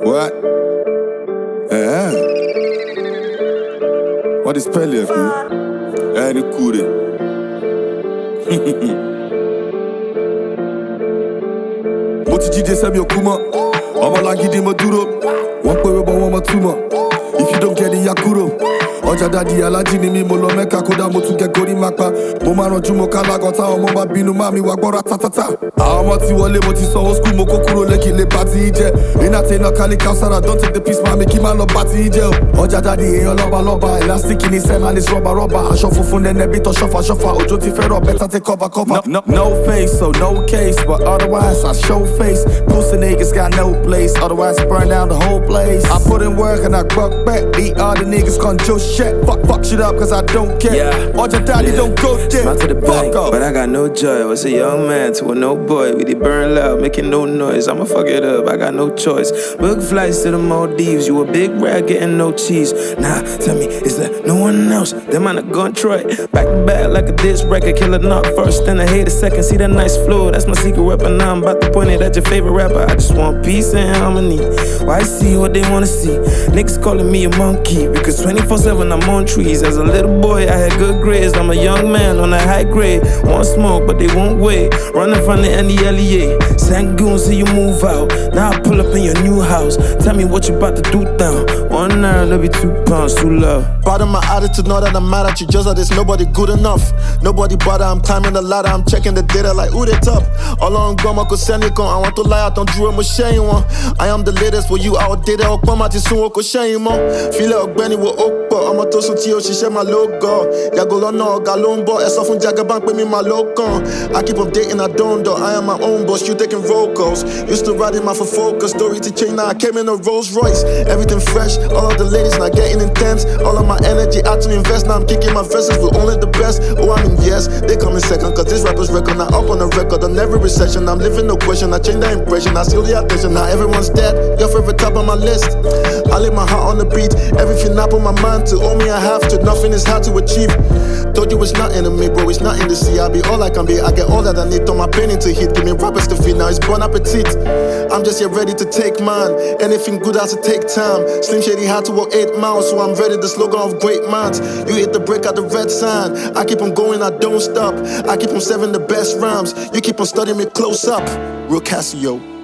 What? Eh? What is Pele, fool? Eh, ni kure. Mo ti jíde sẹ́mi òkú mọ́. Ọmọ lágídí mo dúró. Wọ́n pé wọ́n bọ̀ wọ́n mọ túmọ̀. If you don't get it, ya kúrò. Ọjà dádì alájí ni mi, mo lọ Mẹ́kà kódà mo tún gẹ gorí mápa. Mo máa ranjú mo kálágọ̀ táwọn ọmọ bá bínú máa mi wá gbọ́ra tátátá. Àwọn ọmọ ti wọlé mo ti sanwó skul mo kó kúrò lẹ́kì lè bá ti í jẹ́. Iná tẹ iná kálí kására don't take the piece mami kí má lọ bá ti í jẹ́ o. Ọjà dádì èèyàn lọ́ba elastic ní sẹ́mà ní rọ́bà. Aṣọ funfun nẹ́nẹ́ bí tọ́ ṣọ́fà. Òjò ti fẹ́ rọ̀ better take cover. No face so no case but otherwise I show face. Pussy niggas got no place otherwise burn down the whole place. I put in work and I buck back. These other niggas gon' just shit. Fuck shit up cause I don't care. Yeah. All your daddy don't go there. Smile to the bank, Fuck up. but I got no joy. I was a young man to a no boy. We did burn loud, making no noise. I'ma fuck it up, I got no choice. Book flights to the Maldives. You a big rat getting no cheese. Nah, tell me, is there no one else? Them man a gun Troy. Back to back like a diss record. Kill a knock first, then I hate a second. See that nice flow, that's my secret weapon. Now I'm about to point it at your favorite rapper. I just want peace and harmony. Why see what they wanna see? Niggas calling me a monkey because 24/7 I'm on trees. As a little boy, I had good grades. I'm a young man on a high grade. Want smoke, but they won't wait. Running from the NDLEA. Sangoon, so you move out. Now I pull up in your new house. Tell me what you about to do down. 1 hour, love you 2 pounds, too love. Bottom my attitude, not that I'm mad at you. Just that there's nobody good enough. Nobody bother, I'm timing the ladder. I'm checking the data like who they top. All on goma ko send con. I want to lie, I don't drew a shame one. I am the latest for you outdated. I'll come out soon, ko shame on. Feel like Benny will open. I'm a toast to you, she share my logo. Yago no galombo, it's off from Jagabank with me, my logo. I keep updating, I don't do. I am my own boss, you taking roll calls. Used to ride in my for focus, story to change, now I came in a Rolls Royce. Everything fresh, all of the ladies not getting intense. All of my energy out to invest, now I'm kicking my verses with only the best. Oh, I mean, yes, they come in second, cause this rapper's record, now up on the record. On every recession, I'm living no question, I change the impression, I steal the attention. Now everyone's dead, your favorite top on my list. I lay my heart on the beat, everything up on my mind to owe me I have to, nothing is hard to achieve. Told you it's not in me, bro, it's not in the sea. I be all I can be, I get all that I need. Throw my pain into heat, give me rappers to feed. Now it's bon appetit. I'm just here ready to take mine. Anything good has to take time. Slim Shady had to walk 8 miles, so I'm ready. The slogan of great minds. You hit the break at the red sign. I keep on going, I don't stop. I keep on serving the best rhymes. You keep on studying me close up. Real Casio.